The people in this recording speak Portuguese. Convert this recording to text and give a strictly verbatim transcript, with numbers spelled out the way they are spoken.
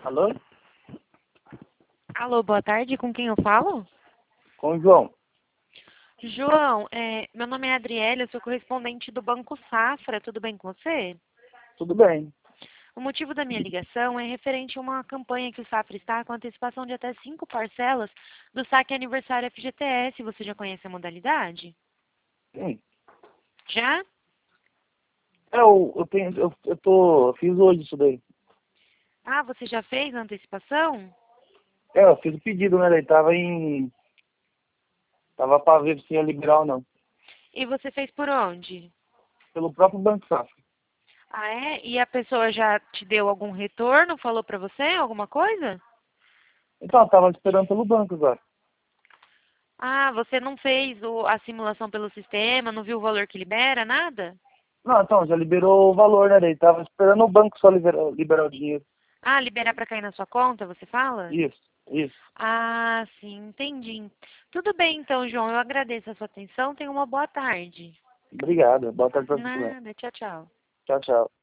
Alô? Alô, boa tarde, com quem eu falo? Com o João. João, é, meu nome é Adriele, eu sou correspondente do Banco Safra, tudo bem com você? Tudo bem. O motivo da minha ligação é referente a uma campanha que o Safra está com antecipação de até cinco parcelas do saque aniversário F G T S. Você já conhece a modalidade? Sim. Já? É, eu, eu, tenho, eu, eu tô, eu fiz hoje isso daí. Ah, você já fez a antecipação? É, eu fiz o pedido, né? Daí tava em... Tava pra ver se ia liberar ou não. E você fez por onde? Pelo próprio Banco Safra. Ah, é? E a pessoa já te deu algum retorno? Falou pra você alguma coisa? Então, eu tava esperando pelo banco agora. Ah, você não fez o- a simulação pelo sistema, não viu o valor que libera, nada? Não, então, já liberou o valor, né? Daí tava esperando o banco só liberar, liberar o dinheiro. Ah, liberar para cair na sua conta, você fala? Isso, isso. Ah, sim, entendi. Tudo bem então, João, eu agradeço a sua atenção. Tenha uma boa tarde. Obrigado. Boa tarde pra você também. Nada, tchau, tchau. Tchau, tchau.